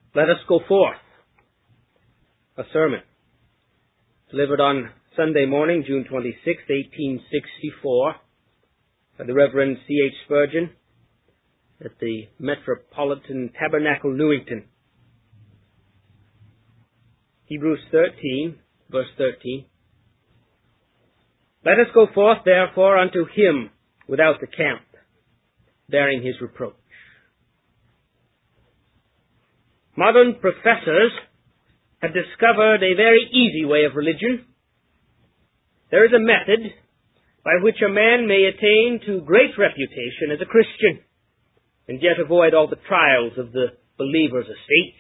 Let us go forth. A sermon delivered on Sunday morning, June 26, 1864, by the Reverend C.H. Spurgeon at the Metropolitan Tabernacle, Newington. Hebrews 13, verse 13. Let us go forth, therefore, unto him without the camp, bearing his reproach. Modern professors have discovered a very easy way of religion. There is a method by which a man may attain to great reputation as a Christian and yet avoid all the trials of the believer's estate.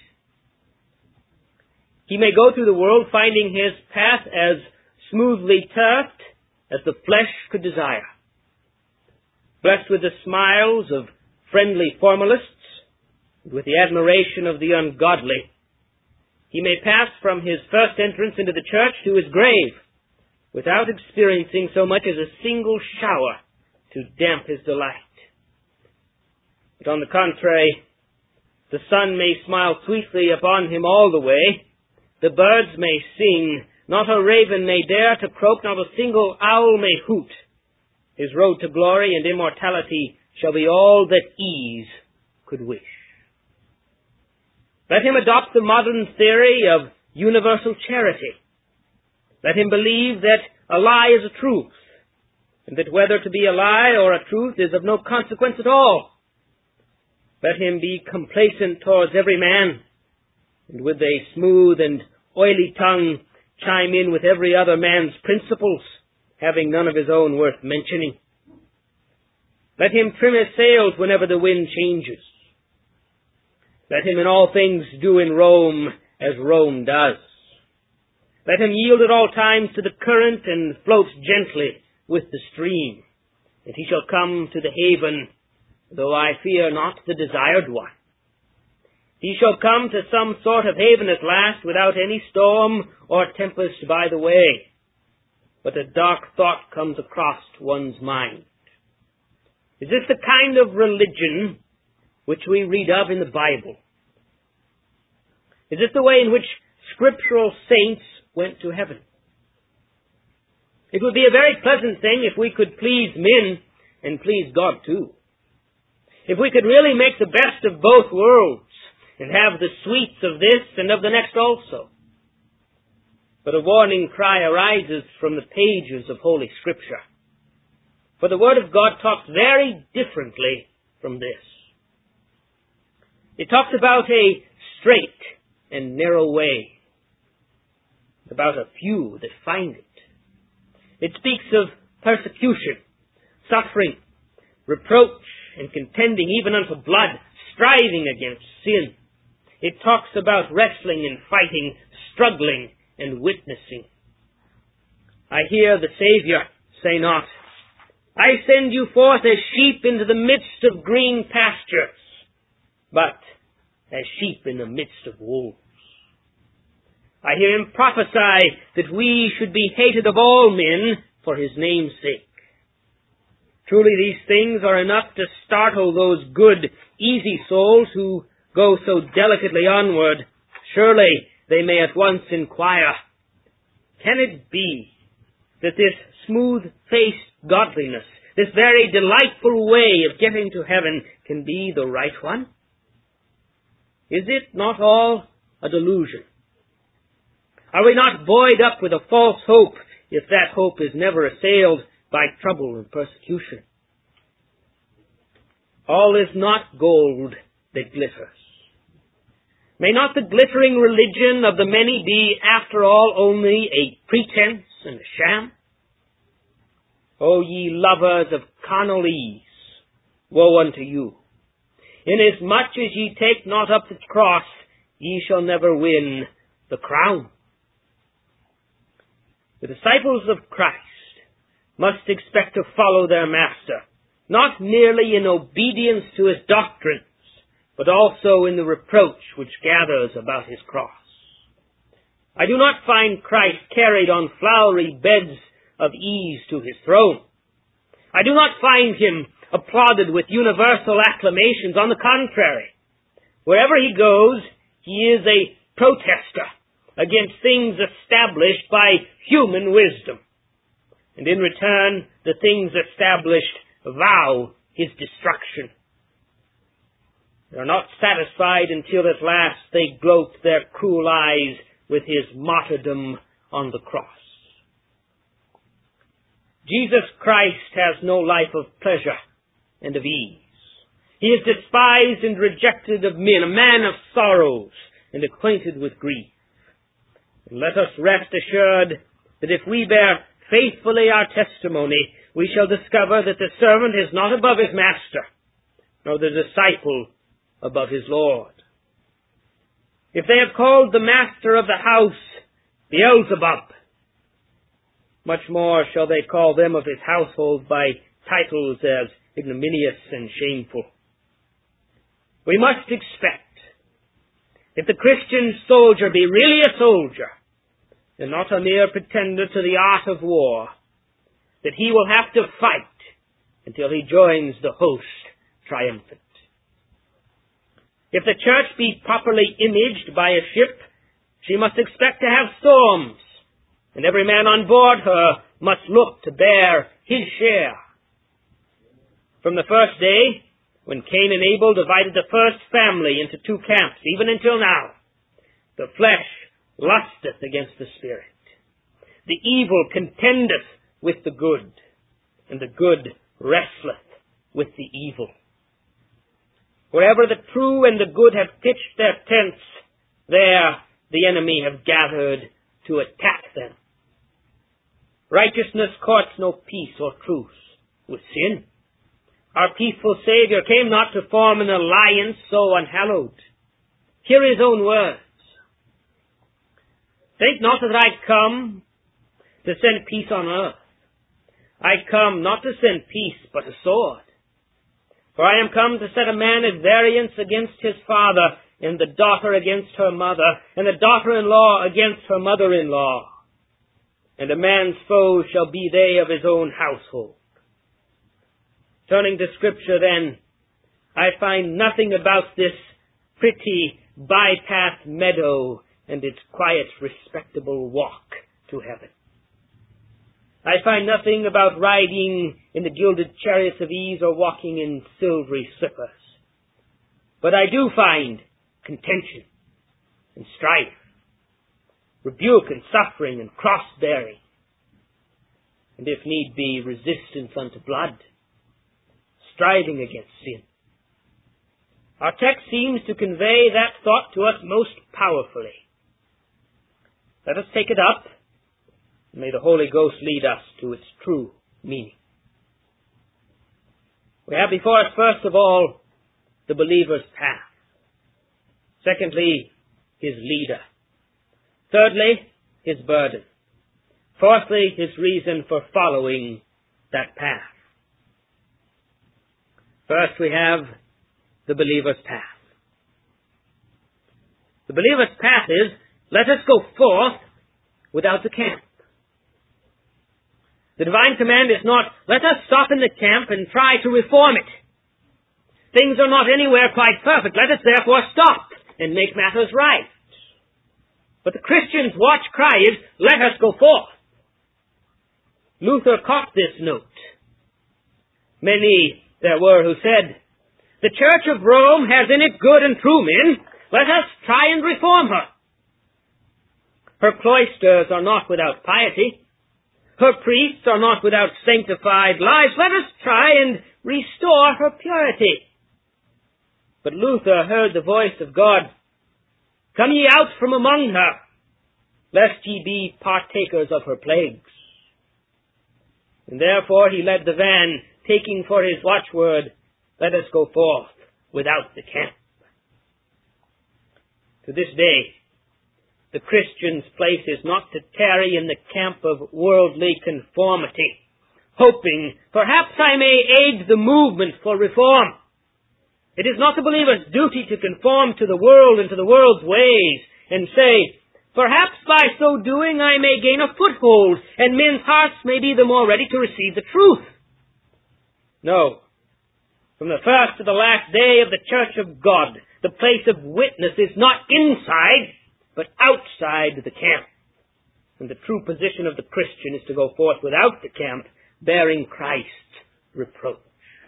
He may go through the world finding his path as smoothly turfed as the flesh could desire. Blessed with the smiles of friendly formalists, and with the admiration of the ungodly, he may pass from his first entrance into the church to his grave without experiencing so much as a single shower to damp his delight. But on the contrary, the sun may smile sweetly upon him all the way, the birds may sing, not a raven may dare to croak, not a single owl may hoot. His road to glory and immortality shall be all that ease could wish. Let him adopt the modern theory of universal charity. Let him believe that a lie is a truth, and that whether to be a lie or a truth is of no consequence at all. Let him be complacent towards every man, and with a smooth and oily tongue chime in with every other man's principles, having none of his own worth mentioning. Let him trim his sails whenever the wind changes. Let him in all things do in Rome as Rome does. Let him yield at all times to the current and float gently with the stream, and he shall come to the haven, though I fear not the desired one. He shall come to some sort of haven at last without any storm or tempest by the way. But a dark thought comes across one's mind. Is this the kind of religion which we read of in the Bible? Is this the way in which scriptural saints went to heaven? It would be a very pleasant thing if we could please men and please God too. If we could really make the best of both worlds and have the sweets of this and of the next also. But a warning cry arises from the pages of Holy Scripture. For the Word of God talks very differently from this. It talks about a straight and narrow way, about a few that find it. It speaks of persecution, suffering, reproach, and contending even unto blood, striving against sin. It talks about wrestling and fighting, struggling and witnessing. I hear the Savior say not, I send you forth as sheep into the midst of green pastures, but as sheep in the midst of wolves. I hear him prophesy that we should be hated of all men for his name's sake. Truly these things are enough to startle those good, easy souls who go so delicately onward. Surely they may at once inquire, can it be that this smooth-faced godliness, this very delightful way of getting to heaven, can be the right one? Is it not all a delusion? Are we not buoyed up with a false hope if that hope is never assailed by trouble and persecution? All is not gold that glitters. May not the glittering religion of the many be, after all, only a pretense and a sham? O ye lovers of carnal ease, woe unto you! Inasmuch as ye take not up the cross, ye shall never win the crown. The disciples of Christ must expect to follow their Master, not merely in obedience to his doctrines, but also in the reproach which gathers about his cross. I do not find Christ carried on flowery beds of ease to his throne. I do not find him applauded with universal acclamations. On the contrary, wherever he goes, He is a protester against things established by human wisdom. And in return, the things established vow his destruction. They are not satisfied until at last they gloat their cruel eyes with his martyrdom on the cross. Jesus Christ has no life of pleasure and of ease. He is despised and rejected of men, a man of sorrows and acquainted with grief. And let us rest assured that if we bear faithfully our testimony, we shall discover that the servant is not above his master, nor the disciple above his Lord. If they have called the master of the house Beelzebub, much more shall they call them of his household by titles as ignominious and shameful. We must expect, if the Christian soldier be really a soldier, and not a mere pretender to the art of war, that he will have to fight until he joins the host triumphant. If the church be properly imaged by a ship, she must expect to have storms, and every man on board her must look to bear his share. From the first day, when Cain and Abel divided the first family into two camps, even until now, the flesh lusteth against the Spirit. The evil contendeth with the good, and the good wrestleth with the evil. Wherever the true and the good have pitched their tents, there the enemy have gathered to attack them. Righteousness courts no peace or truce with sin. Our peaceful Saviour came not to form an alliance so unhallowed. Hear his own words. Think not that I come to send peace on earth. I come not to send peace, but a sword. For I am come to set a man at variance against his father, and the daughter against her mother, and the daughter-in-law against her mother-in-law. And a man's foes shall be they of his own household. Turning to Scripture then, I find nothing about this pretty bypath meadow and its quiet, respectable walk to heaven. I find nothing about riding in the gilded chariots of ease or walking in silvery slippers. But I do find contention and strife, rebuke and suffering and cross-bearing, and if need be, resistance unto blood, striving against sin. Our text seems to convey that thought to us most powerfully. Let us take it up, and may the Holy Ghost lead us to its true meaning. We have before us, first of all, the believer's path. Secondly, his leader. Thirdly, his burden. Fourthly, his reason for following that path. First, we have the believer's path. The believer's path is, let us go forth without the camp. The divine command is not, let us stop in the camp and try to reform it. Things are not anywhere quite perfect. Let us therefore stop and make matters right. But the Christian's watch cry is, let us go forth. Luther caught this note. Many there were who said, the Church of Rome has in it good and true men. Let us try and reform her. Her cloisters are not without piety. Her priests are not without sanctified lives. Let us try and restore her purity. But Luther heard the voice of God, come ye out from among her, lest ye be partakers of her plagues. And therefore he led the van, taking for his watchword, let us go forth without the camp. To this day, the Christian's place is not to tarry in the camp of worldly conformity, hoping, perhaps I may aid the movement for reform. It is not the believer's duty to conform to the world and to the world's ways and say, perhaps by so doing I may gain a foothold and men's hearts may be the more ready to receive the truth. No. From the first to the last day of the Church of God, The place of witness is not inside, but outside the camp. And the true position of the Christian is to go forth without the camp, bearing Christ's reproach.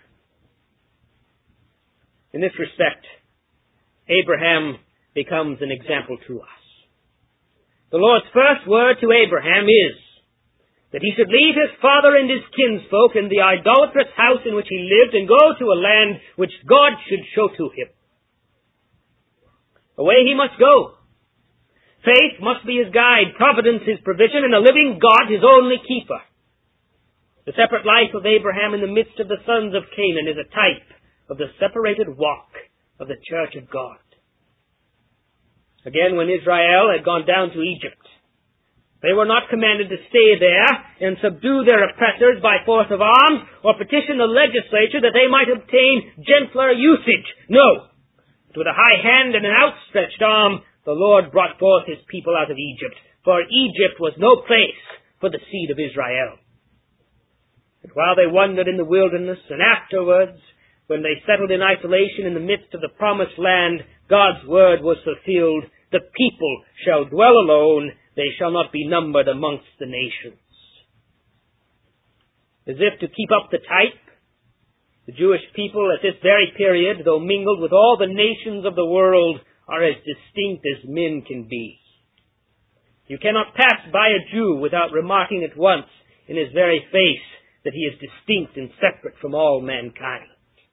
In this respect, Abraham becomes an example to us. The Lord's first word to Abraham is that he should leave his father and his kinsfolk and the idolatrous house in which he lived and go to a land which God should show to him. Away he must go. Faith must be his guide, providence his provision, and the living God his only keeper. The separate life of Abraham in the midst of the sons of Canaan is a type of the separated walk of the church of God. Again, when Israel had gone down to Egypt, they were not commanded to stay there and subdue their oppressors by force of arms or petition the legislature that they might obtain gentler usage. No. But with a high hand and an outstretched arm, the Lord brought forth his people out of Egypt, for Egypt was no place for the seed of Israel. And while they wandered in the wilderness, and afterwards, when they settled in isolation in the midst of the promised land, God's word was fulfilled. The people shall dwell alone. They shall not be numbered amongst the nations. As if to keep up the type, the Jewish people at this very period, though mingled with all the nations of the world, are as distinct as men can be. You cannot pass by a Jew without remarking at once in his very face that he is distinct and separate from all mankind.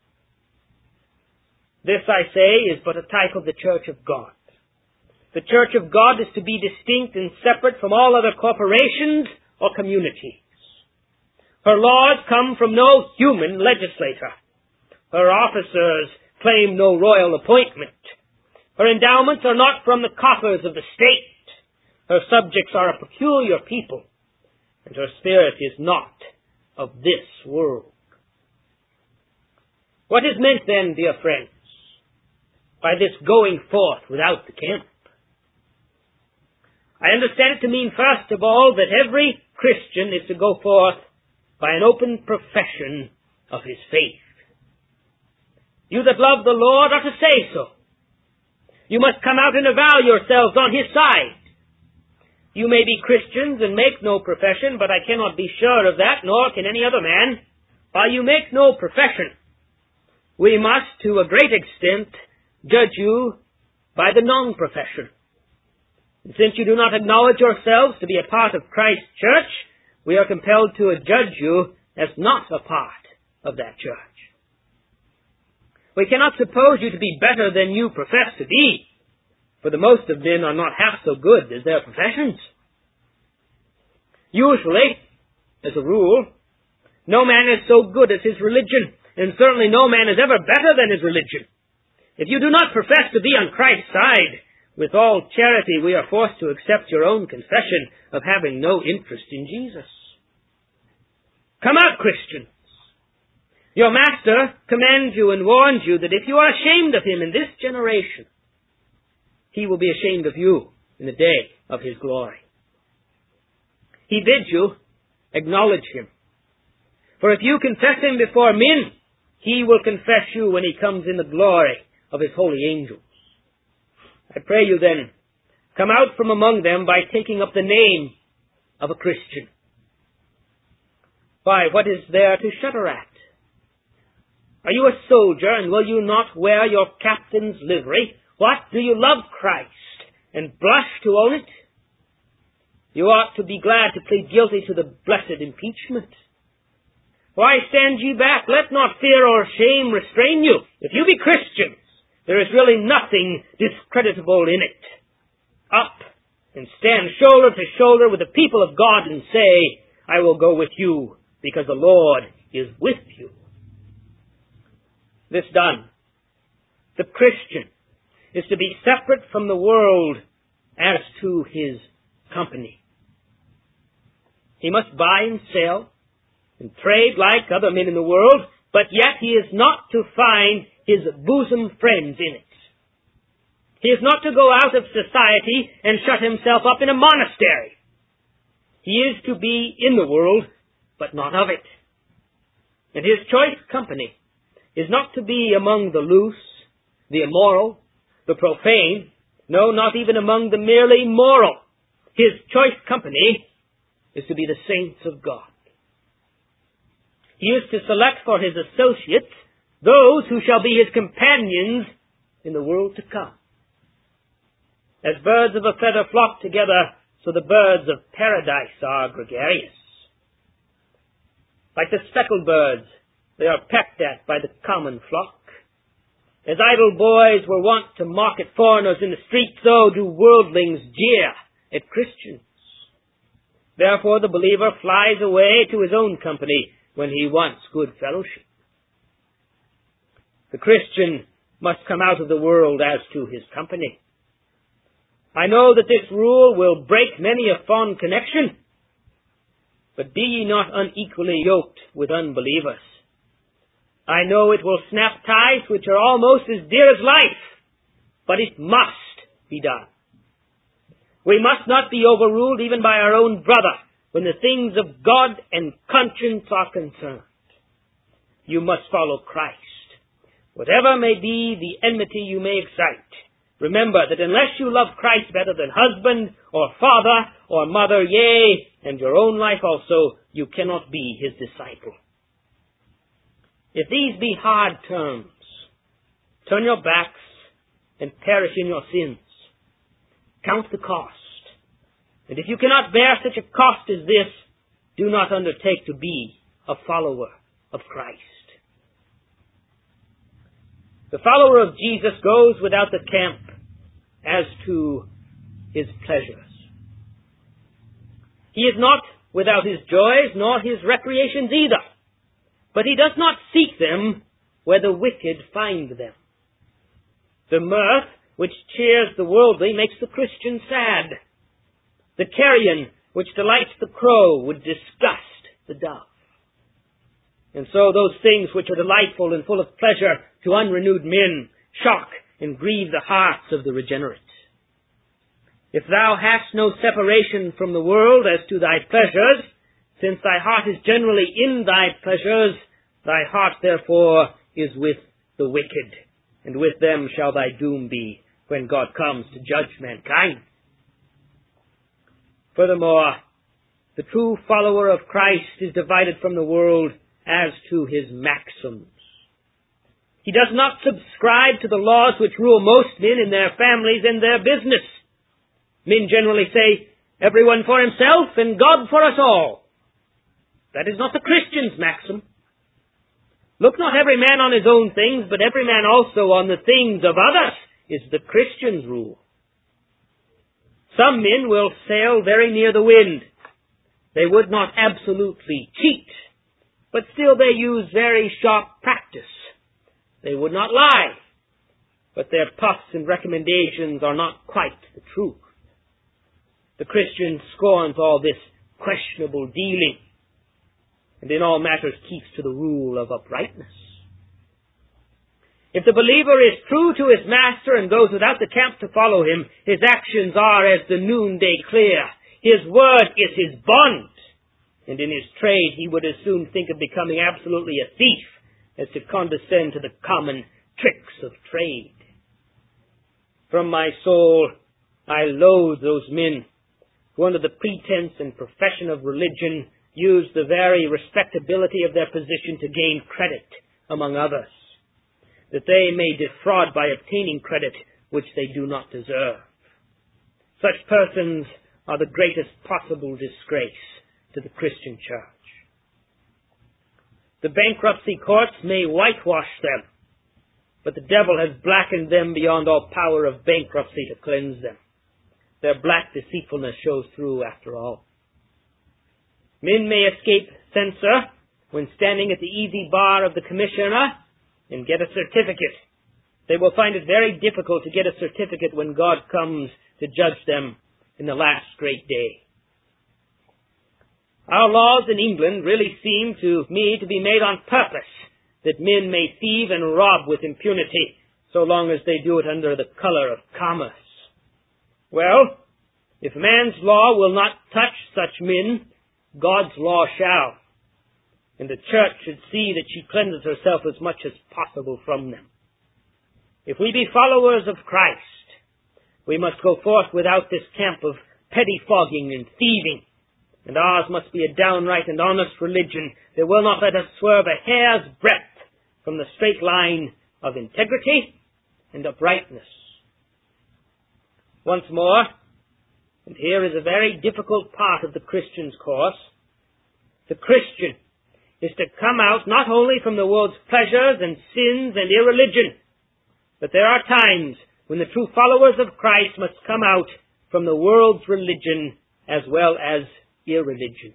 This, I say, is but a type of the church of God. The church of God is to be distinct and separate from all other corporations or communities. Her laws come from no human legislator. Her officers claim no royal appointment. Her endowments are not from the coffers of the state. Her subjects are a peculiar people, and her spirit is not of this world. What is meant then, dear friends, by this going forth without the camp? I understand it to mean, first of all, that every Christian is to go forth by an open profession of his faith. You that love the Lord are to say so. You must come out and avow yourselves on his side. You may be Christians and make no profession, but I cannot be sure of that, nor can any other man. While you make no profession, we must, to a great extent, judge you by the non-profession. And since you do not acknowledge yourselves to be a part of Christ's church, we are compelled to adjudge you as not a part of that church. We cannot suppose you to be better than you profess to be, for the most of men are not half so good as their professions. Usually, as a rule, no man is so good as his religion, and certainly no man is ever better than his religion. If you do not profess to be on Christ's side, with all charity we are forced to accept your own confession of having no interest in Jesus. Come out, Christians. Your master commands you and warns you that if you are ashamed of him in this generation, he will be ashamed of you in the day of his glory. He bids you acknowledge him. For if you confess him before men, he will confess you when he comes in the glory of his holy angels. I pray you then, come out from among them by taking up the name of a Christian. Why, what is there to shudder at? Are you a soldier, and will you not wear your captain's livery? What? Do you love Christ, and blush to own it? You ought to be glad to plead guilty to the blessed impeachment. Why stand ye back? Let not fear or shame restrain you. If you be Christians, there is really nothing discreditable in it. Up and stand shoulder to shoulder with the people of God and say, I will go with you because the Lord is with you. This done, the Christian is to be separate from the world as to his company. He must buy and sell and trade like other men in the world, but yet he is not to find his bosom friends in it. He is not to go out of society and shut himself up in a monastery. He is to be in the world, but not of it. And his choice company is not to be among the loose, the immoral, the profane, no, not even among the merely moral. His choice company is to be the saints of God. He is to select for his associates those who shall be his companions in the world to come. As birds of a feather flock together, so the birds of paradise are gregarious. Like the speckled birds, they are pecked at by the common flock. As idle boys were wont to mock at foreigners in the street, so do worldlings jeer at Christians. Therefore the believer flies away to his own company when he wants good fellowship. The Christian must come out of the world as to his company. I know that this rule will break many a fond connection, but be ye not unequally yoked with unbelievers. I know it will snap ties which are almost as dear as life, but it must be done. We must not be overruled even by our own brother when the things of God and conscience are concerned. You must follow Christ. Whatever may be the enmity you may excite, remember that unless you love Christ better than husband or father or mother, yea, and your own life also, you cannot be his disciple. If these be hard terms, turn your backs and perish in your sins. Count the cost. And if you cannot bear such a cost as this, do not undertake to be a follower of Christ. The follower of Jesus goes without the camp as to his pleasures. He is not without his joys nor his recreations either, but he does not seek them where the wicked find them. The mirth which cheers the worldly makes the Christian sad. The carrion which delights the crow would disgust the dove. And so those things which are delightful and full of pleasure to unrenewed men shock and grieve the hearts of the regenerate. If thou hast no separation from the world as to thy pleasures, since thy heart is generally in thy pleasures, thy heart therefore is with the wicked, and with them shall thy doom be when God comes to judge mankind. Furthermore, the true follower of Christ is divided from the world as to his maxims. He does not subscribe to the laws which rule most men in their families and their business. Men generally say, everyone for himself and God for us all. That is not the Christian's maxim. Look not every man on his own things, but every man also on the things of others, is the Christian's rule. Some men will sail very near the wind. They would not absolutely cheat, but still they use very sharp practice. They would not lie, but their puffs and recommendations are not quite the truth. The Christian scorns all this questionable dealing, and in all matters keeps to the rule of uprightness. If the believer is true to his master and goes without the camp to follow him, his actions are as the noonday clear. His word is his bond, and in his trade he would as soon think of becoming absolutely a thief as to condescend to the common tricks of trade. From my soul I loathe those men who under the pretense and profession of religion use the very respectability of their position to gain credit among others, that they may defraud by obtaining credit which they do not deserve. Such persons are the greatest possible disgrace to the Christian church. The bankruptcy courts may whitewash them, but the devil has blackened them beyond all power of bankruptcy to cleanse them. Their black deceitfulness shows through after all. Men may escape censor when standing at the easy bar of the commissioner and get a certificate. They will find it very difficult to get a certificate when God comes to judge them in the last great day. Our laws in England really seem to me to be made on purpose, that men may thieve and rob with impunity, so long as they do it under the color of commerce. Well, if man's law will not touch such men, God's law shall, and the church should see that she cleanses herself as much as possible from them. If we be followers of Christ, we must go forth without this camp of pettifogging and thieving, and ours must be a downright and honest religion that will not let us swerve a hair's breadth from the straight line of integrity and uprightness. Once more, and here is a very difficult part of the Christian's course, the Christian is to come out not only from the world's pleasures and sins and irreligion, but there are times when the true followers of Christ must come out from the world's religion as well as irreligion.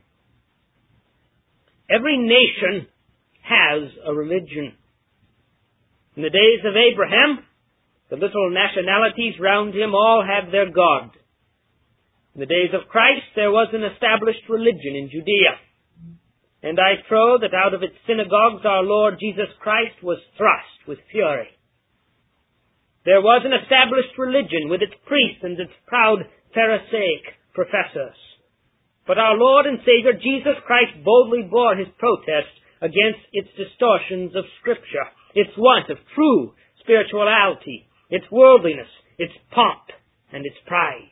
Every nation has a religion. In the days of Abraham, the little nationalities round him all had their God. In the days of Christ, there was an established religion in Judea. And I trow that out of its synagogues our Lord Jesus Christ was thrust with fury. There was an established religion with its priests and its proud Pharisaic professors. But our Lord and Savior Jesus Christ boldly bore his protest against its distortions of Scripture, its want of true spirituality, its worldliness, its pomp, and its pride.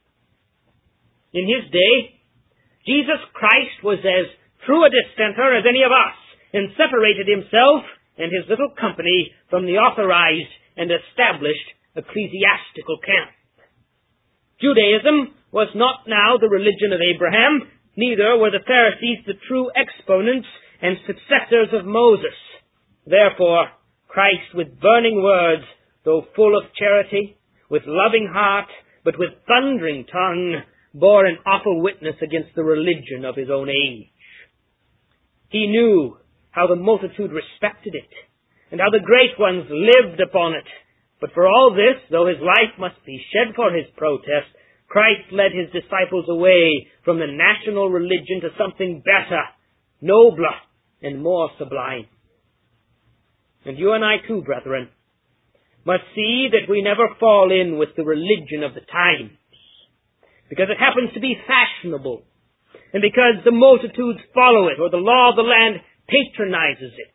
In his day, Jesus Christ was as true a dissenter as any of us, and separated himself and his little company from the authorized and established ecclesiastical camp. Judaism was not now the religion of Abraham, neither were the Pharisees the true exponents and successors of Moses. Therefore, Christ, with burning words, though full of charity, with loving heart, but with thundering tongue, bore an awful witness against the religion of his own age. He knew how the multitude respected it, and how the great ones lived upon it. But for all this, though his life must be shed for his protest, Christ led his disciples away from the national religion to something better, nobler, and more sublime. And you and I too, brethren, must see that we never fall in with the religion of the times, because it happens to be fashionable, and because the multitudes follow it, or the law of the land patronizes it.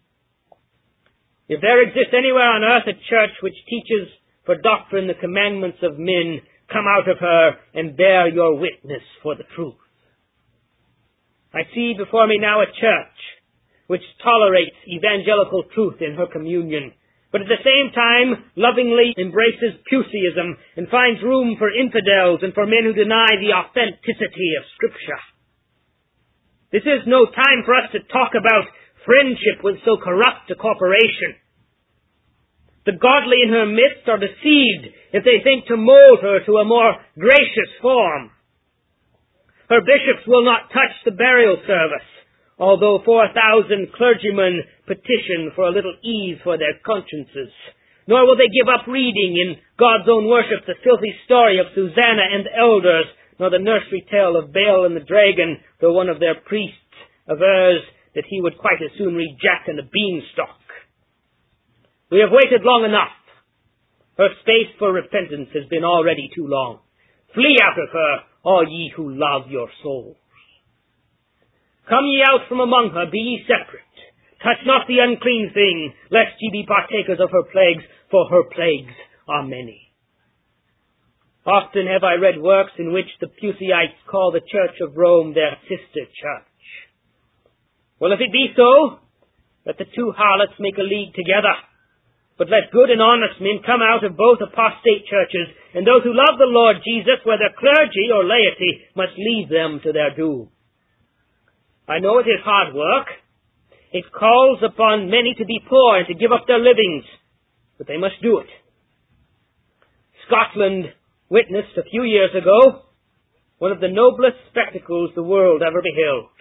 If there exists anywhere on earth a church which teaches for doctrine the commandments of men, come out of her and bear your witness for the truth. I see before me now a church which tolerates evangelical truth in her communion, but at the same time lovingly embraces Puseyism and finds room for infidels and for men who deny the authenticity of Scripture. This is no time for us to talk about friendship with so corrupt a corporation. The godly in her midst are deceived if they think to mold her to a more gracious form. Her bishops will not touch the burial service, although 4,000 clergymen petition for a little ease for their consciences. Nor will they give up reading in God's own worship the filthy story of Susanna and the elders, nor the nursery tale of Baal and the dragon, though one of their priests avers that he would quite as soon read Jack and the Beanstalk. We have waited long enough. Her space for repentance has been already too long. Flee out of her, all ye who love your souls. Come ye out from among her, be ye separate. Touch not the unclean thing, lest ye be partakers of her plagues, for her plagues are many. Often have I read works in which the Puseyites call the Church of Rome their sister church. Well, if it be so, let the two harlots make a league together. But let good and honest men come out of both apostate churches, and those who love the Lord Jesus, whether clergy or laity, must lead them to their doom. I know it is hard work. It calls upon many to be poor and to give up their livings, but they must do it. Scotland witnessed a few years ago one of the noblest spectacles the world ever beheld.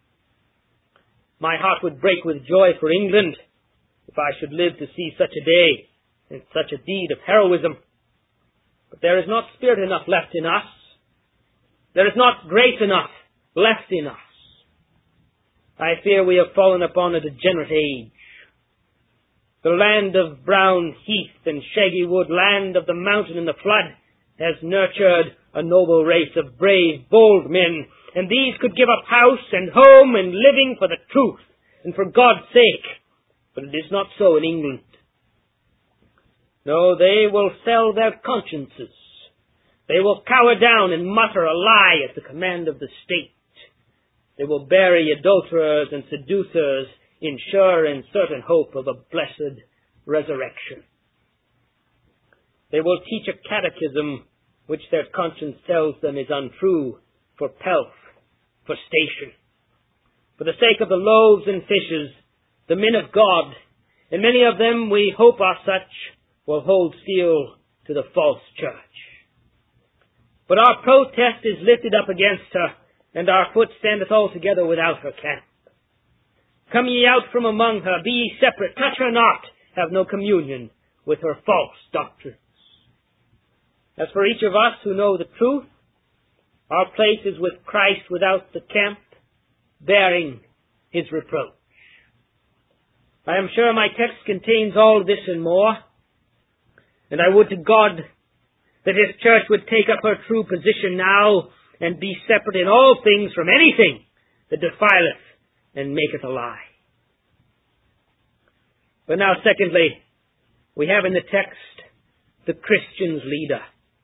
My heart would break with joy for England if I should live to see such a day and such a deed of heroism. But there is not spirit enough left in us. There is not grace enough left in us. I fear we have fallen upon a degenerate age. The land of brown heath and shaggy wood, land of the mountain and the flood, has nurtured a noble race of brave, bold men, and these could give up house and home and living for the truth and for God's sake. But it is not so in England. No, they will sell their consciences. They will cower down and mutter a lie at the command of the state. They will bury adulterers and seducers in sure and certain hope of a blessed resurrection. They will teach a catechism which their conscience tells them is untrue for pelf, for station. For the sake of the loaves and fishes, the men of God, and many of them we hope are such, will hold steel to the false church. But our protest is lifted up against her, and our foot standeth altogether without her camp. Come ye out from among her, be ye separate, touch her not, have no communion with her false doctrines. As for each of us who know the truth, our place is with Christ without the camp, bearing his reproach. I am sure my text contains all this and more, and I would to God that his church would take up her true position now and be separate in all things from anything that defileth and maketh a lie. But now, secondly, we have in the text the Christian's leader.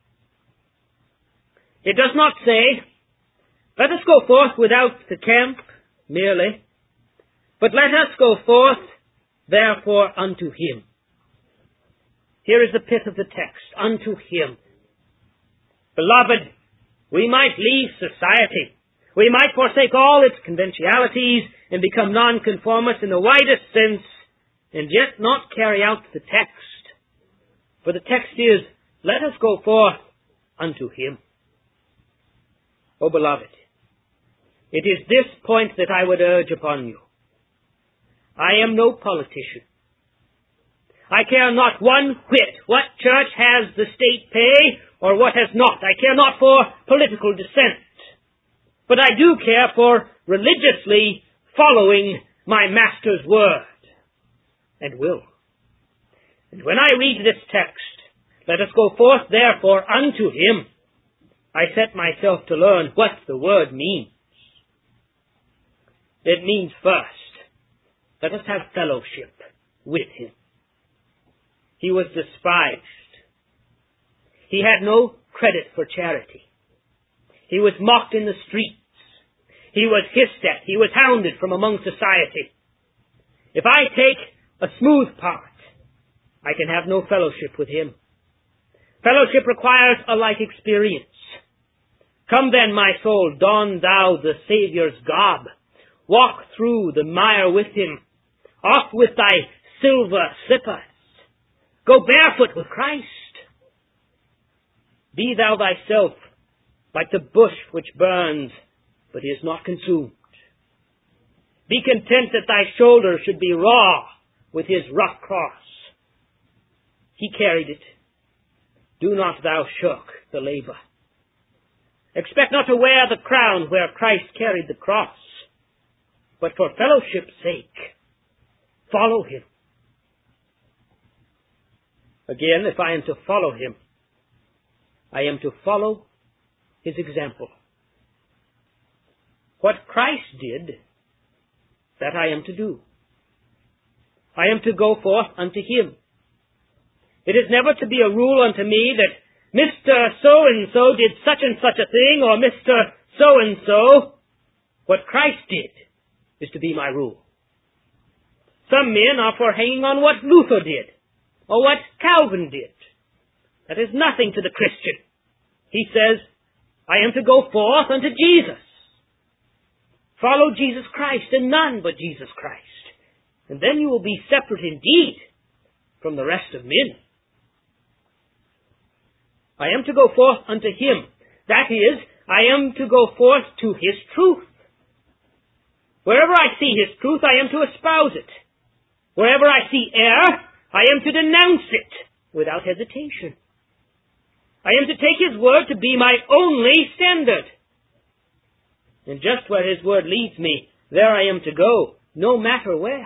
It does not say, let us go forth without the camp, merely, but let us go forth, therefore, unto him. Here is the pith of the text, unto him. Beloved, we might leave society. We might forsake all its conventionalities and become nonconformists in the widest sense, and yet not carry out the text. For the text is, let us go forth unto him. O beloved, it is this point that I would urge upon you. I am no politician. I care not one whit what church has the state pay or what has not. I care not for political dissent. But I do care for religiously following my Master's word, and will. And when I read this text, let us go forth therefore unto him, I set myself to learn what the word means. It means first, let us have fellowship with him. He was despised. He had no credit for charity. He was mocked in the streets. He was hissed at. He was hounded from among society. If I take a smooth part, I can have no fellowship with him. Fellowship requires a like experience. Come then, my soul, don thou the Saviour's garb. Walk through the mire with him. Off with thy silver slippers. Go barefoot with Christ. Be thou thyself like the bush which burns, but is not consumed. Be content that thy shoulder should be raw with his rough cross. He carried it. Do not thou shirk the labor. Expect not to wear the crown where Christ carried the cross, but for fellowship's sake, follow him. Again, if I am to follow him, I am to follow his example. What Christ did, that I am to do. I am to go forth unto him. It is never to be a rule unto me that Mr. So-and-so did such and such a thing, or Mr. So-and-so. What Christ did is to be my rule. Some men are for hanging on what Luther did, or what Calvin did. That is nothing to the Christian. He says, I am to go forth unto Jesus. Follow Jesus Christ and none but Jesus Christ. And then you will be separate indeed from the rest of men. I am to go forth unto him. That is, I am to go forth to his truth. Wherever I see his truth, I am to espouse it. Wherever I see error, I am to denounce it without hesitation. I am to take his word to be my only standard. And just where his word leads me, there I am to go, no matter where.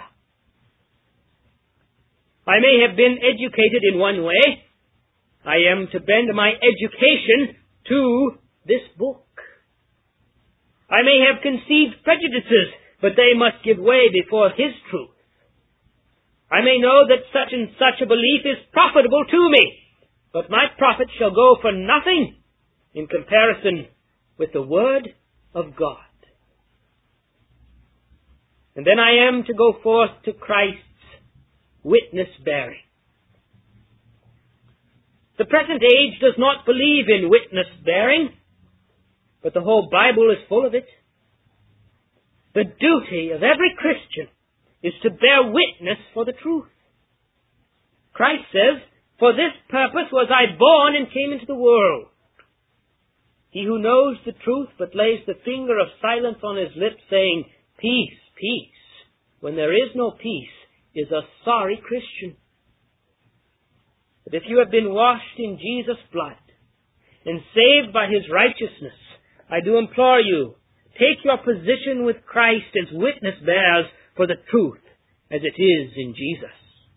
I may have been educated in one way. I am to bend my education to this book. I may have conceived prejudices, but they must give way before his truth. I may know that such and such a belief is profitable to me, but my profit shall go for nothing in comparison with the Word of God. And then I am to go forth to Christ's witness bearing. The present age does not believe in witness bearing, but the whole Bible is full of it. The duty of every Christian is to bear witness for the truth. Christ says, "For this purpose was I born and came into the world." He who knows the truth but lays the finger of silence on his lips, saying, "Peace, peace," when there is no peace, is a sorry Christian. But if you have been washed in Jesus' blood and saved by His righteousness, I do implore you, take your position with Christ as witness bearers for the truth as it is in Jesus.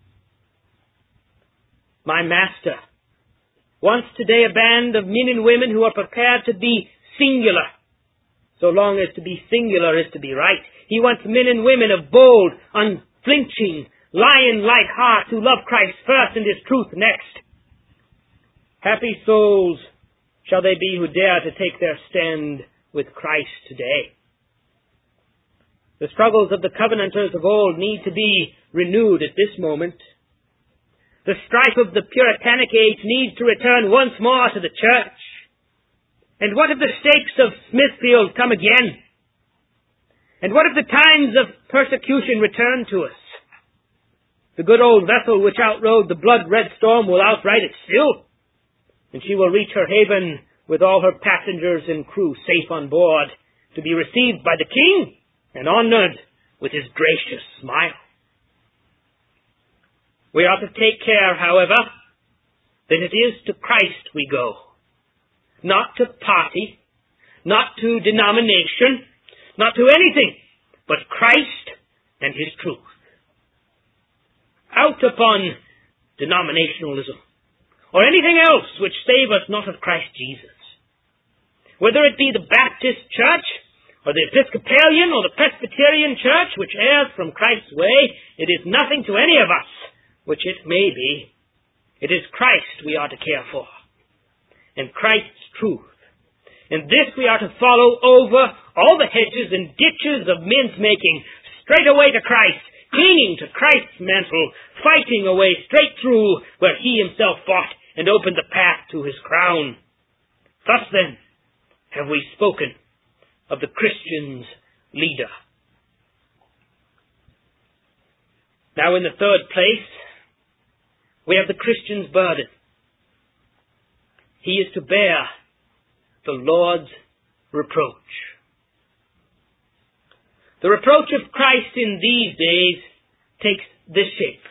My Master wants today a band of men and women who are prepared to be singular, so long as to be singular is to be right. He wants men and women of bold, unflinching, lion-like hearts who love Christ first and His truth next. Happy souls shall they be who dare to take their stand with Christ today. The struggles of the covenanters of old need to be renewed at this moment. The strife of the Puritanic age needs to return once more to the church. And what if the stakes of Smithfield come again? And what if the times of persecution return to us? The good old vessel which outrode the blood-red storm will outright it still, and she will reach her haven with all her passengers and crew safe on board, to be received by the King and honored with His gracious smile. We ought to take care, however, that it is to Christ we go, not to party, not to denomination, not to anything, but Christ and His truth. Out upon denominationalism, or anything else which save us not of Christ Jesus. Whether it be the Baptist church, or the Episcopalian, or the Presbyterian church, which errs from Christ's way, it is nothing to any of us, which it may be. It is Christ we are to care for, and Christ's truth. And this we are to follow over all the hedges and ditches of men's making, straight away to Christ, clinging to Christ's mantle, fighting a way straight through where He Himself fought and opened the path to His crown. Thus then have we spoken of the Christian's leader. Now in the third place, we have the Christian's burden. He is to bear the Lord's reproach. The reproach of Christ in these days takes this shape.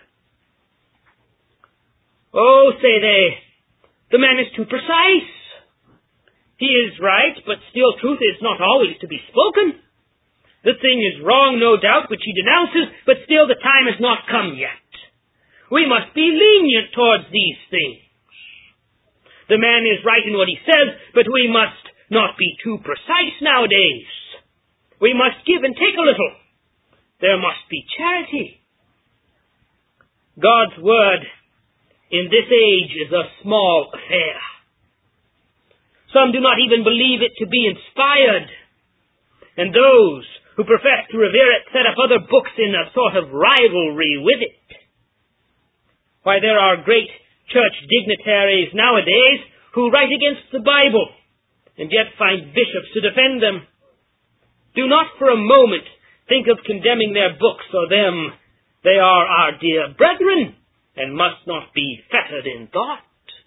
Oh, say they, the man is too precise. He is right, but still truth is not always to be spoken. The thing is wrong, no doubt, which he denounces, but still the time has not come yet. We must be lenient towards these things. The man is right in what he says, but we must not be too precise nowadays. We must give and take a little. There must be charity. God's word in this age is a small affair. Some do not even believe it to be inspired. And those who profess to revere it set up other books in a sort of rivalry with it. Why, there are great church dignitaries nowadays who write against the Bible and yet find bishops to defend them. Do not for a moment think of condemning their books or them. They are our dear brethren and must not be fettered in thought.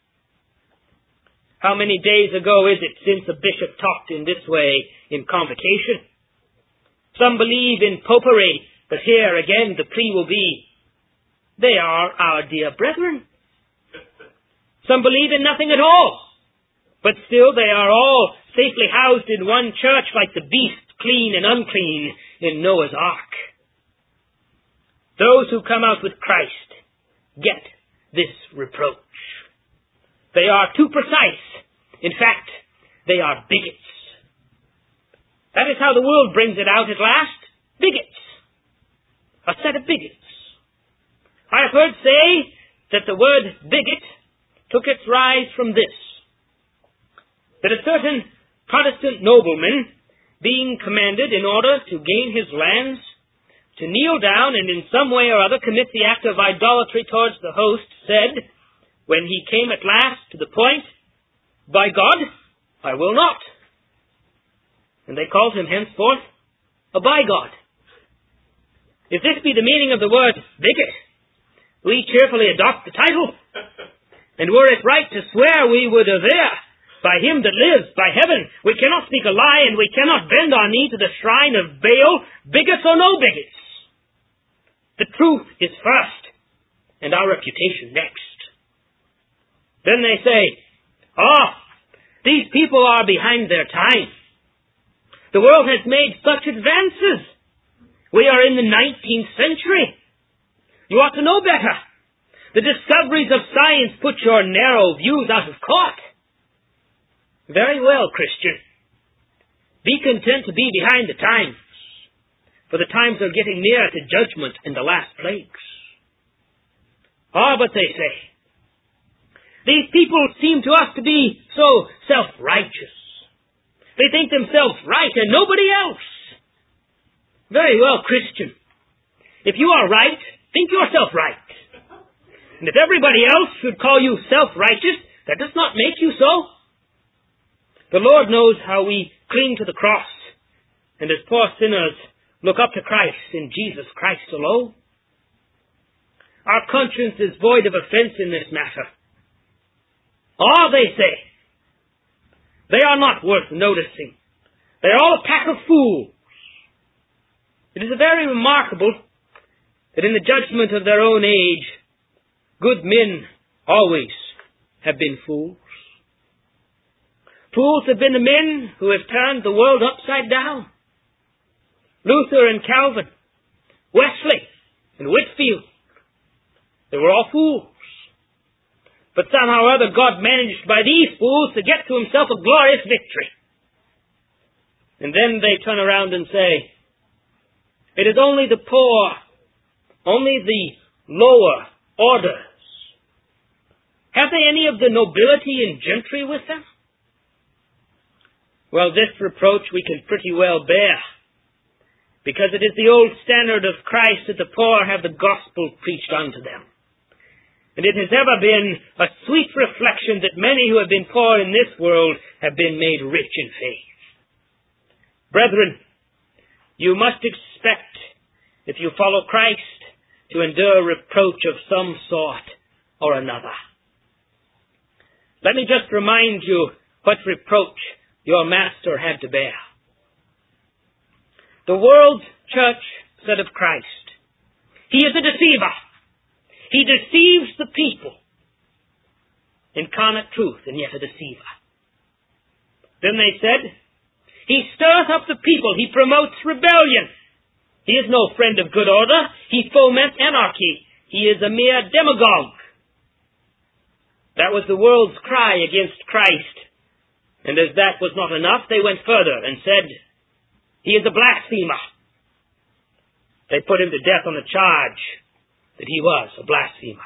How many days ago is it since a bishop talked in this way in convocation? Some believe in popery, but here again the plea will be, they are our dear brethren. Some believe in nothing at all, but still they are all safely housed in one church like the beast, clean and unclean, in Noah's ark. Those who come out with Christ get this reproach. They are too precise. In fact, they are bigots. That is how the world brings it out at last. Bigots. A set of bigots. I have heard say that the word bigot took its rise from this, that a certain Protestant nobleman, being commanded in order to gain his lands, to kneel down and in some way or other commit the act of idolatry towards the host, said, when he came at last to the point, by God, I will not. And they called him henceforth a by-God. If this be the meaning of the word bigot, we cheerfully adopt the title. And were it right to swear, we would aver, by him that lives, by heaven, we cannot speak a lie, and we cannot bend our knee to the shrine of Baal, bigots or no bigots. The truth is first, and our reputation next. Then they say, these people are behind their time. The world has made such advances. We are in the 19th century. You ought to know better. The discoveries of science put your narrow views out of court. Very well, Christian. Be content to be behind the times, for the times are getting near to judgment and the last plagues. But they say, these people seem to us to be so self-righteous. They think themselves right and nobody else. Very well, Christian. If you are right, think yourself right. And if everybody else should call you self-righteous, that does not make you so. The Lord knows how we cling to the cross, and as poor sinners look up to Christ in Jesus Christ alone. Our conscience is void of offense in this matter. They say, they are not worth noticing. They are all a pack of fools. It is very remarkable that in the judgment of their own age, good men always have been fools. Fools have been the men who have turned the world upside down. Luther and Calvin, Wesley and Whitefield, they were all fools. But somehow or other God managed by these fools to get to himself a glorious victory. And then they turn around and say, it is only the poor, only the lower orders. Have they any of the nobility and gentry with them? Well, this reproach we can pretty well bear, because it is the old standard of Christ that the poor have the gospel preached unto them. And it has ever been a sweet reflection that many who have been poor in this world have been made rich in faith. Brethren, you must expect, if you follow Christ, to endure reproach of some sort or another. Let me just remind you what reproach your master had to bear. The world's church said of Christ, he is a deceiver. He deceives the people. Incarnate truth and yet a deceiver. Then they said, he stirs up the people. He promotes rebellion. He is no friend of good order. He foments anarchy. He is a mere demagogue. That was the world's cry against Christ. And as that was not enough, they went further and said, he is a blasphemer. They put him to death on the charge that he was a blasphemer.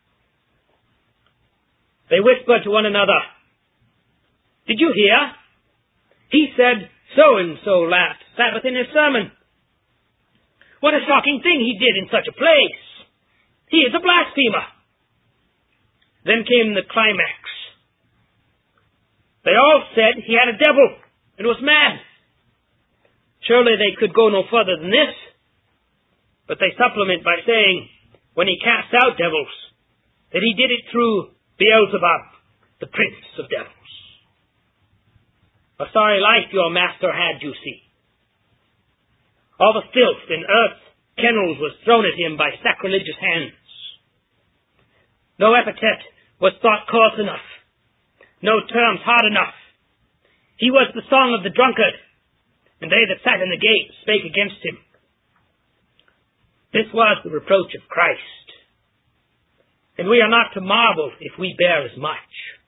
They whispered to one another, did you hear? He said so-and-so last Sabbath in his sermon. What a shocking thing he did in such a place. He is a blasphemer. Then came the climax. They all said he had a devil and was mad. Surely they could go no further than this. But they supplement by saying, when he cast out devils, that he did it through Beelzebub, the prince of devils. A sorry life your master had, you see. All the filth in earth's kennels was thrown at him by sacrilegious hands. No epithet was thought coarse enough, no terms hard enough. He was the song of the drunkard, and they that sat in the gate spake against him. This was the reproach of Christ. And we are not to marvel if we bear as much.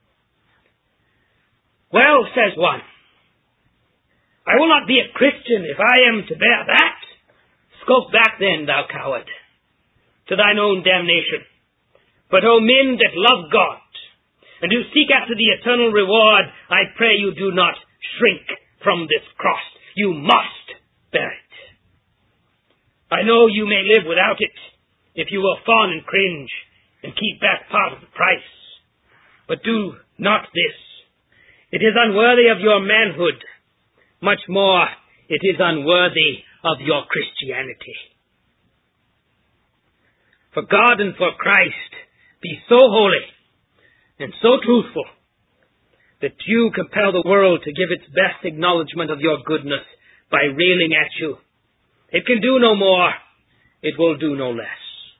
Well, says one, I will not be a Christian if I am to bear that. Skulk back then, thou coward. to thine own damnation. But, O men that love God, and do seek after the eternal reward, I pray you do not shrink from this cross. You must bear it. I know you may live without it, if you will fawn and cringe, and keep back part of the price. But do not this. It is unworthy of your manhood. Much more, it is unworthy of your Christianity. For God and for Christ, be so holy and so truthful that you compel the world to give its best acknowledgement of your goodness by railing at you. It can do no more. It will do no less.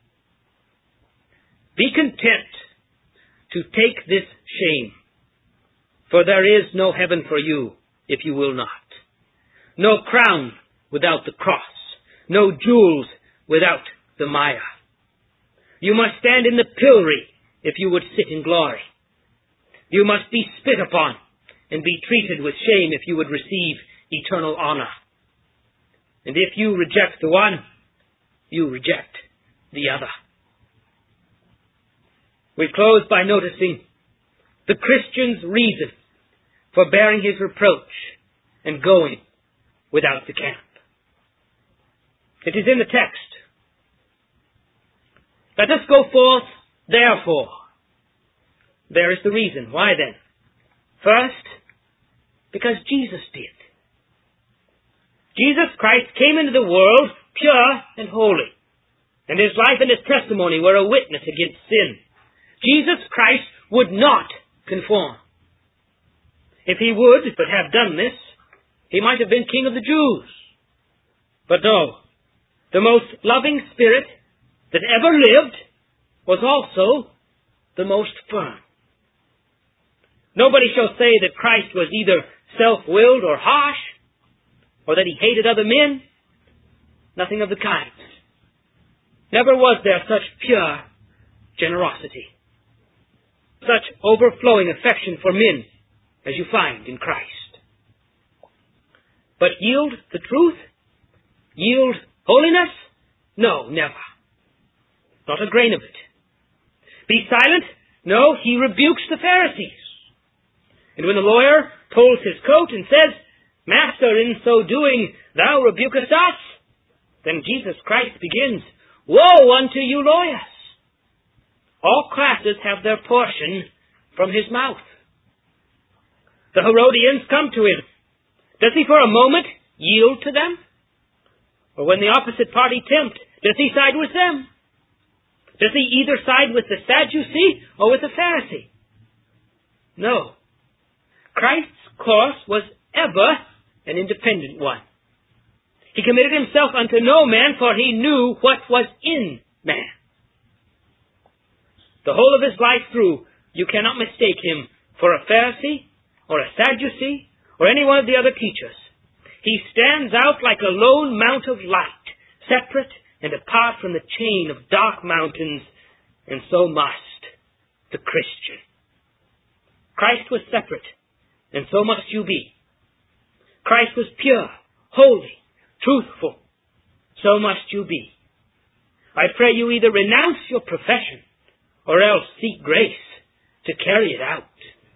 Be content to take this shame, for there is no heaven for you if you will not. No crown without the cross. No jewels without the mire. You must stand in the pillory if you would sit in glory. You must be spit upon and be treated with shame if you would receive eternal honor. And if you reject the one, you reject the other. We close by noticing the Christian's reason for bearing his reproach and going without the camp. It is in the text. Let us go forth, therefore. There is the reason. Why then? First, because Jesus did. Jesus Christ came into the world pure and holy, and his life and his testimony were a witness against sin. Jesus Christ would not conform. If he would but have done this, he might have been king of the Jews. But no, the most loving spirit that ever lived was also the most firm. Nobody shall say that Christ was either self-willed or harsh, or that he hated other men. Nothing of the kind. Never was there such pure generosity, such overflowing affection for men as you find in Christ. But yield the truth? Yield holiness? No, never. Not a grain of it. Be silent? No, he rebukes the Pharisees. And when the lawyer pulls his coat and says, Master, in so doing, thou rebukest us, then Jesus Christ begins, Woe unto you lawyers! All classes have their portion from his mouth. The Herodians come to him. Does he for a moment yield to them? Or when the opposite party tempt, does he side with them? Does he either side with the Sadducee or with the Pharisee? No. Christ's course was ever an independent one. He committed himself unto no man, for he knew what was in man. The whole of his life through, you cannot mistake him for a Pharisee or a Sadducee or any one of the other teachers. He stands out like a lone mount of light, separate and apart from the chain of dark mountains, and so must the Christian. Christ was separate, and so must you be. Christ was pure, holy, truthful, so must you be. I pray you either renounce your profession, or else seek grace to carry it out.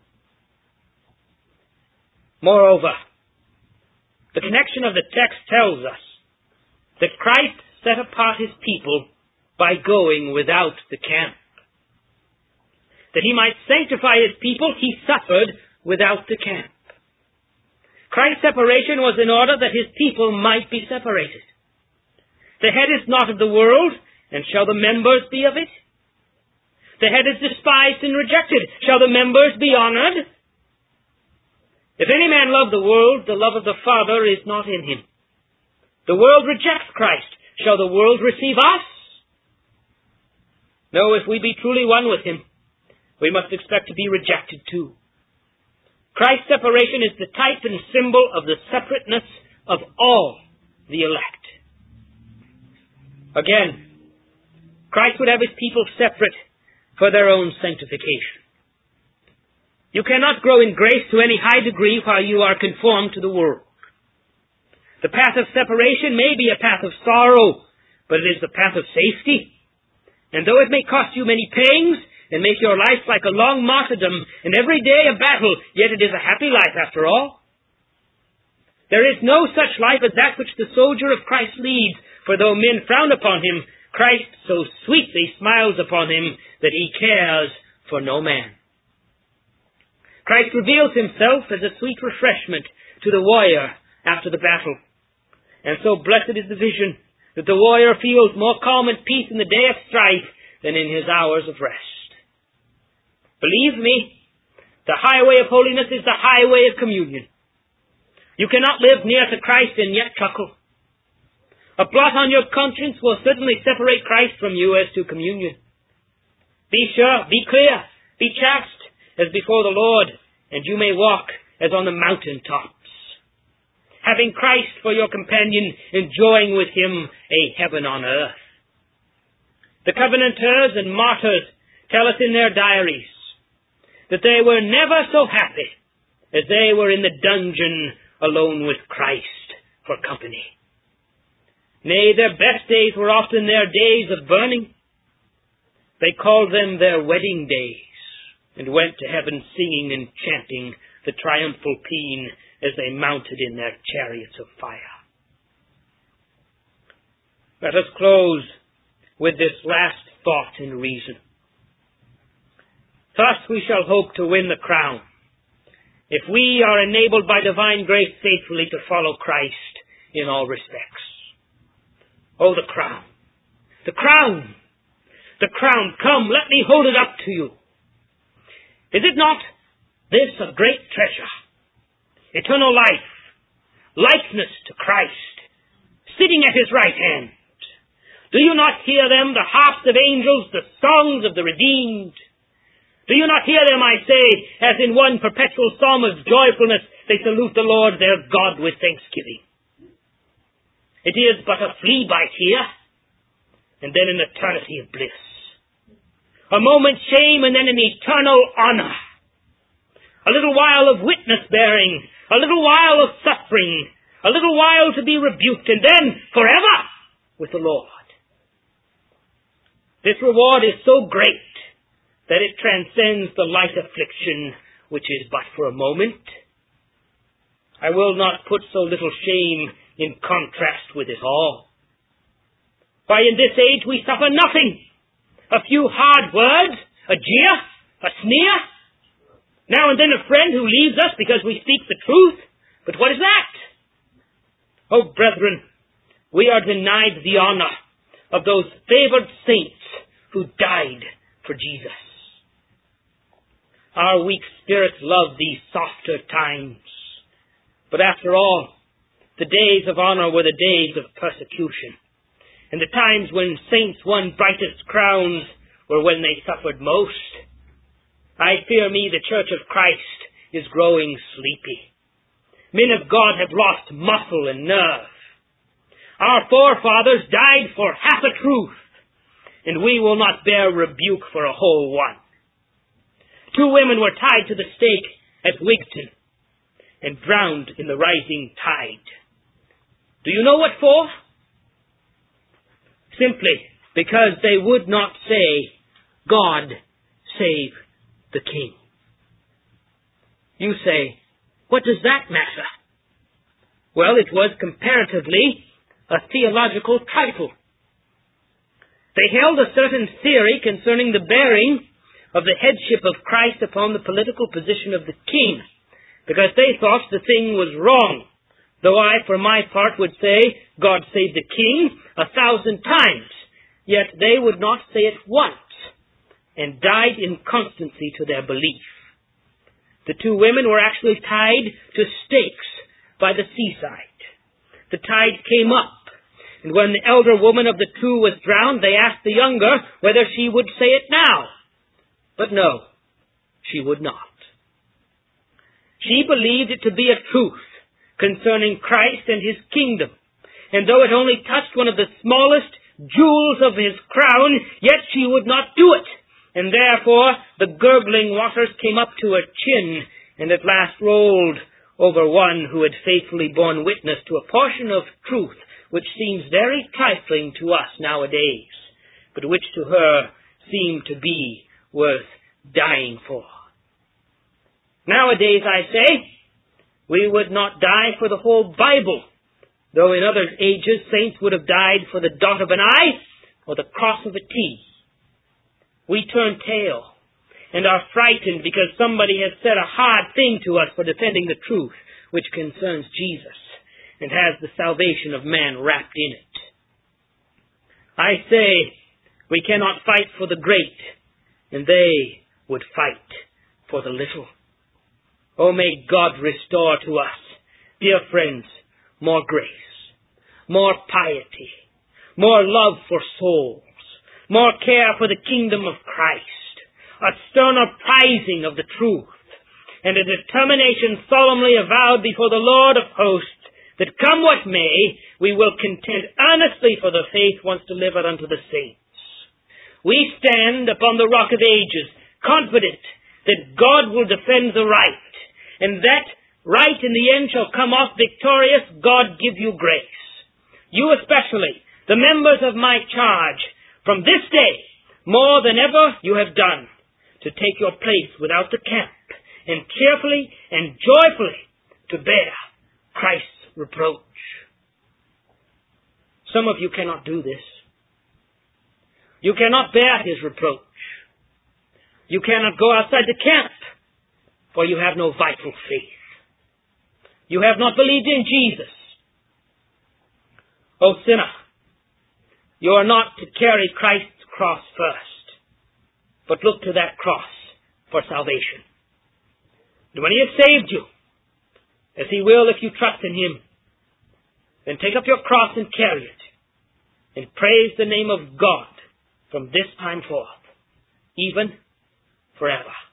Moreover, the connection of the text tells us that Christ set apart his people by going without the camp. That he might sanctify his people, he suffered without the camp. Christ's separation was in order that his people might be separated. The head is not of the world, and shall the members be of it? The head is despised and rejected. Shall the members be honored? If any man love the world, the love of the Father is not in him. The world rejects Christ. Shall the world receive us? No, if we be truly one with him, we must expect to be rejected too. Christ's separation is the type and symbol of the separateness of all the elect. Again, Christ would have his people separate for their own sanctification. You cannot grow in grace to any high degree while you are conformed to the world. The path of separation may be a path of sorrow, but it is the path of safety. And though it may cost you many pangs, and make your life like a long martyrdom, and every day a battle, yet it is a happy life after all. There is no such life as that which the soldier of Christ leads, for though men frown upon him, Christ so sweetly smiles upon him that he cares for no man. Christ reveals himself as a sweet refreshment to the warrior after the battle. And so blessed is the vision that the warrior feels more calm and peace in the day of strife than in his hours of rest. Believe me, the highway of holiness is the highway of communion. You cannot live near to Christ and yet chuckle. A blot on your conscience will certainly separate Christ from you as to communion. Be sure, be clear, be chaste as before the Lord, and you may walk as on the mountain tops, having Christ for your companion, enjoying with him a heaven on earth. The Covenanters and martyrs tell us in their diaries that they were never so happy as they were in the dungeon alone with Christ for company. Nay, their best days were often their days of burning. They called them their wedding days, and went to heaven singing and chanting the triumphal paean as they mounted in their chariots of fire. Let us close with this last thought and reason. Thus we shall hope to win the crown, if we are enabled by divine grace faithfully to follow Christ in all respects. Oh, the crown! The crown! The crown! Come, let me hold it up to you. Is it not this a great treasure? Eternal life, likeness to Christ, sitting at his right hand. Do you not hear them, the harps of angels, the songs of the redeemed? Do you not hear them, I say, as in one perpetual psalm of joyfulness they salute the Lord their God with thanksgiving? It is but a flea bite here, and then an eternity of bliss. A moment's shame, and then an eternal honor. A little while of witness bearing, a little while of suffering, a little while to be rebuked, and then forever with the Lord. This reward is so great that it transcends the light affliction, which is but for a moment. I will not put so little shame in contrast with it all. Why, in this age we suffer nothing. A few hard words, a jeer, a sneer. Now and then a friend who leaves us because we speak the truth. But what is that? Oh, brethren, we are denied the honor of those favored saints who died for Jesus. Our weak spirits love these softer times. But after all, the days of honor were the days of persecution. And the times when saints won brightest crowns were when they suffered most. I fear me the Church of Christ is growing sleepy. Men of God have lost muscle and nerve. Our forefathers died for half a truth, and we will not bear rebuke for a whole one. 2 women were tied to the stake at Wigton and drowned in the rising tide. Do you know what for? Simply because they would not say, God save the King. You say, what does that matter? Well, it was comparatively a theological trifle. They held a certain theory concerning the bearing of the headship of Christ upon the political position of the king, because they thought the thing was wrong, though I, for my part, would say, God save the king 1,000 times, yet they would not say it once, and died in constancy to their belief. The 2 women were actually tied to stakes by the seaside. The tide came up, and when the elder woman of the 2 was drowned, they asked the younger whether she would say it now. But no, she would not. She believed it to be a truth concerning Christ and his kingdom, and though it only touched one of the smallest jewels of his crown, yet she would not do it, and therefore the gurgling waters came up to her chin, and at last rolled over one who had faithfully borne witness to a portion of truth which seems very trifling to us nowadays, but which to her seemed to be worth dying for. Nowadays, I say, we would not die for the whole Bible, though in other ages saints would have died for the dot of an I or the cross of a T. We turn tail and are frightened because somebody has said a hard thing to us for defending the truth which concerns Jesus and has the salvation of man wrapped in it. I say, we cannot fight for the great, and they would fight for the little. Oh, may God restore to us, dear friends, more grace, more piety, more love for souls, more care for the kingdom of Christ, a sterner prizing of the truth, and a determination solemnly avowed before the Lord of hosts that come what may, we will contend earnestly for the faith once delivered unto the saints. We stand upon the rock of ages, confident that God will defend the right, and that right in the end shall come off victorious. God give you grace. You especially, the members of my charge, from this day, more than ever you have done, to take your place without the camp, and cheerfully and joyfully to bear Christ's reproach. Some of you cannot do this. You cannot bear his reproach. You cannot go outside the camp, for you have no vital faith. You have not believed in Jesus. O sinner, you are not to carry Christ's cross first, but look to that cross for salvation. And when he has saved you, as he will if you trust in him, then take up your cross and carry it, and praise the name of God from this time forth, even forever.